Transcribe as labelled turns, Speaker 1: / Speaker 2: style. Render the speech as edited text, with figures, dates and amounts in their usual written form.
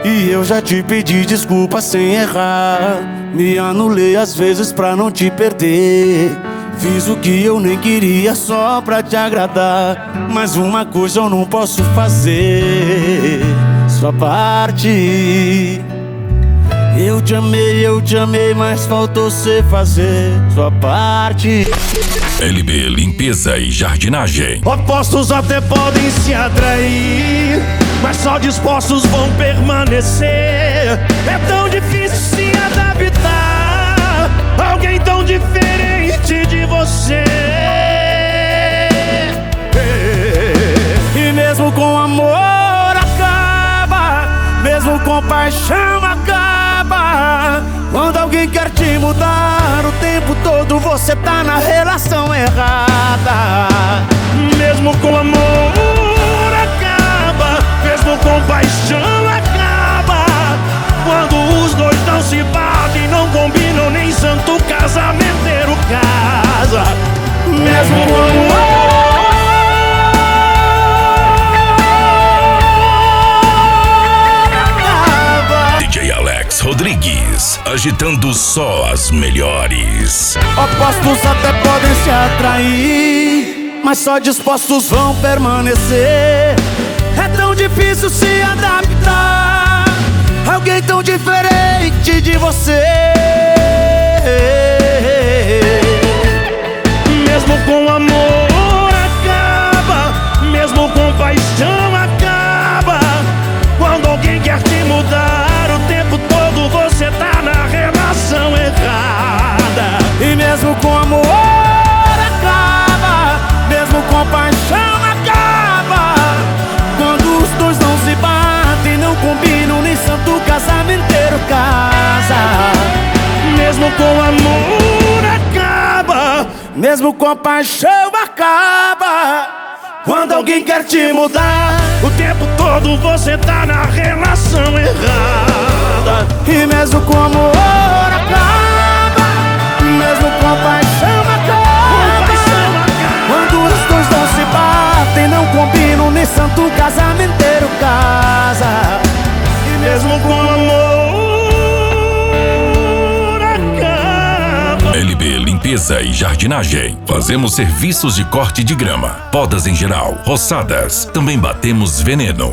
Speaker 1: E eu já te pedi desculpa sem errar. Me anulei às vezes pra não te perder. Fiz o que eu nem queria só pra te agradar. Mas uma coisa eu não posso fazer: sua parte. Eu te amei, mas faltou cê fazer sua parte.
Speaker 2: LB Limpeza e Jardinagem.
Speaker 3: Opostos até podem se atrair, mas só dispostos vão permanecer. É tão difícil se adaptar a alguém tão diferente de você.
Speaker 1: E mesmo com amor acaba, mesmo com paixão acaba. Quando alguém quer te mudar, o tempo todo você tá na relação errada.
Speaker 3: Mesmo com amor acaba, mesmo com paixão acaba. Quando os dois não se batem, não combinam, nem santo casamenteiro casa. Mesmo com amor
Speaker 2: Rodrigues, agitando só as melhores.
Speaker 1: Opostos até podem se atrair, mas só dispostos vão permanecer. É tão difícil se adaptar a alguém tão diferente de você.
Speaker 3: Mesmo com amor acaba, mesmo com paixão acaba. Quando alguém quer te mudar, o tempo todo você tá na relação errada.
Speaker 1: E mesmo com amor acaba, mesmo com paixão acaba. Quando os dois não se batem, não combinam, nem santo casamenteiro casa.
Speaker 3: Mesmo com amor acaba,
Speaker 1: mesmo com paixão acaba. Quando alguém quer te mudar,
Speaker 3: o tempo todo você tá na relação errada.
Speaker 1: E mesmo com amor acaba, mesmo com paixão acaba. Quando os dois não se batem, não combinam, nem santo casamenteiro casa.
Speaker 3: E mesmo com amor acaba.
Speaker 2: LB Limpeza e Jardinagem. Fazemos serviços de corte de grama, podas em geral, roçadas. Também batemos veneno.